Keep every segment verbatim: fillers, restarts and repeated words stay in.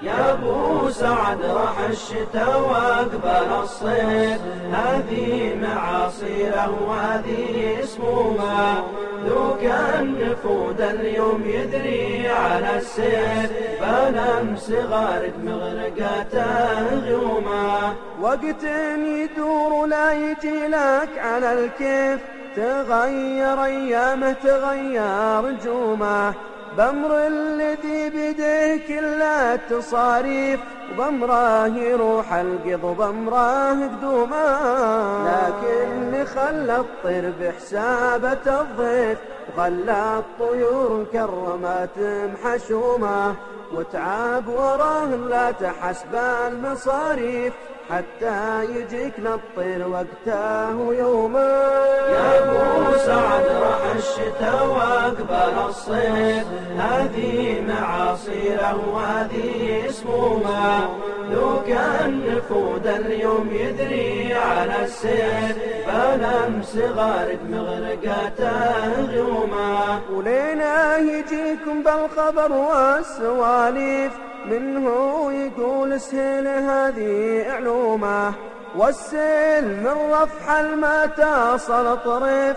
يا ابو سعد راح الشتاء واقبل الصيف، هذه معاصيره وهذه سمومه، لو كان نفود اليوم يدري على السيف، فالامس غارق مغرقاته غيومه. وقت يدور لا يجي لك على الكيف، تغير ايامه تغير نجومه، بأمر الذي بيده كل التصاريف، وبأمره يروح القض وبأمره قدومه. لكن خلى الطير بحسابة الضيف، وخلى الطيور مكرمات محشومة، وتعب وراه لا تحسب المصاريف، حتى يجيك للطير وقته يومه. يا ابو سعد راح الشتاء واقبل الصيف، هذه معاصيره وهذه سمومه، لو كان نفود اليوم يدري على السيف، فالامس غارق مغرقاته غيومه. ولينا يجيكم بالخبر والسواليف، منه يقول سهل هذه علومه، والسيل من رفح الماء تصل طريف،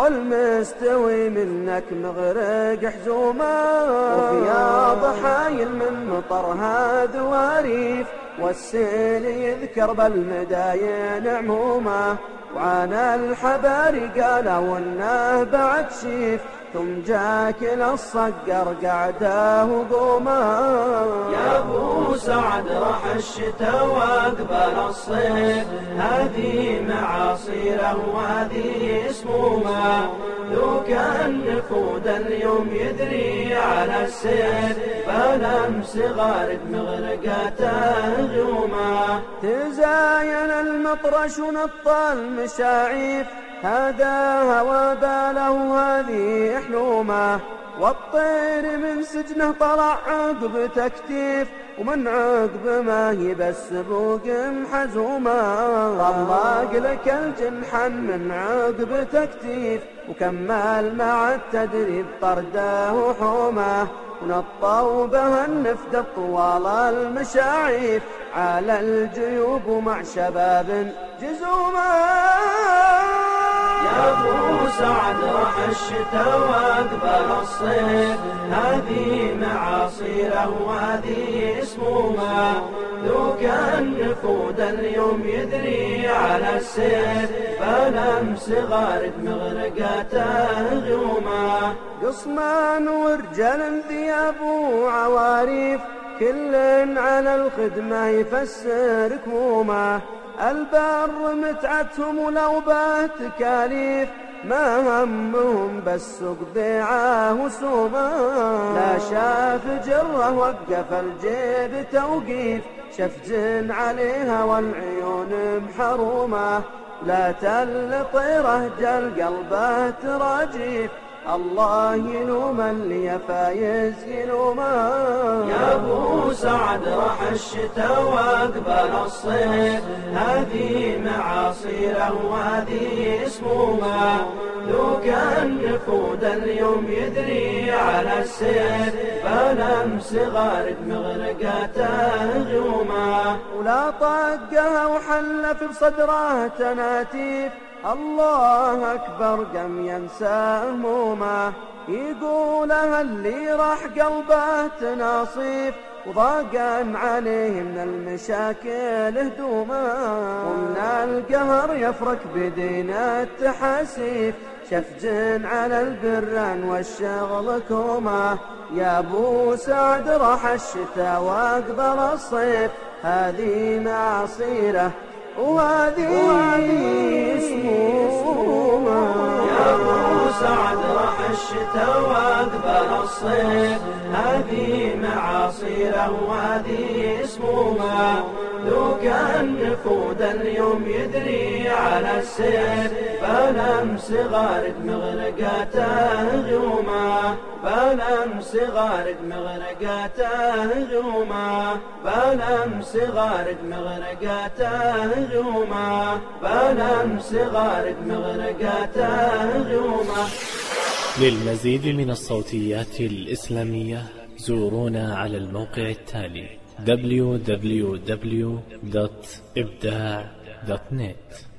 والمستوي منك مغرق حزومه. وفي ضحايل من مطرها ذواريف، والسيل يذكر بالمداين عمومه، وعن الحباري قالوا انه بعد شيف، ثم جاك للصقر قعده وقومه. يا ابو سعد راح الشتاء واقبل الصيف، هذه معاصيره وهذه سمومه، لو كان نفود اليوم يدري على السيف، فالامس غارق مغرقاته غيومه. تزاين المطرش ونط المشاعيف، هذا هوى باله هذه حلومه، والطير من سجنه طلع عقب تكتيف، ومن عقب ما هي بس بوق محزومه. طلق لك الجنحن من عقب تكتيف، وكمل مع التدريب طرده وحومه، ونطوا به النفد طوال المشاعيف، على الجيوب ومع شباب جزومه. يا ابو سعد راح الشتاء واقبل الصيف، هذه معاصيره وهذه سمومه، لو كان نفود اليوم يدري على السيف، فالامس غارق مغرقاته غيومه. قصمان ورجال ثياب وعواريف، كل على الخدمة يفسر كمومه، البر متعتهم ولو بات تكاليف، ما همهم بس سوق بيعه وسومه. لا شاف جره وقف الجيب توقيف، شفج عليها والعيون محرومه، لا تل طيره جل قلبه تراجيف، الله يلوم اللي فايز يلومه. يا ابو سعد راح الشتاء واقبل الصيف، هذه معاصيره وهذه سمومه، لو كان نفود اليوم يدري على السيف، فالامس غارق مغرقاته غيومه. ولا طقها وحل في صدره تناتيف، الله أكبر قم ينسى همومه، يقولها اللي راح قلبه تناصيف، وضاقا عليه من المشاكل هدومه، ومن القهر يفرك بدين التحاسيف، شفج على البران والشغل كومه. يا ابو سعد راح الشتاء واقبل الصيف، هذه معصيره وهذه سمومه. يا ابو سعد راح الشتاء واقبل الصيف، هذه معاصيره وهذه سمومه، لو كان نفود اليوم يدري على السيف، فالامس غارق مغرقاته غيومه، فالامس غارق مغرقاته غيومه، فالامس غارق مغرقاته غيومه، فالامس غارق مغرقاته غيومه. للمزيد من الصوتيات الإسلامية زورونا على الموقع التالي دبليو دبليو دبليو دوت إبداع دوت نت.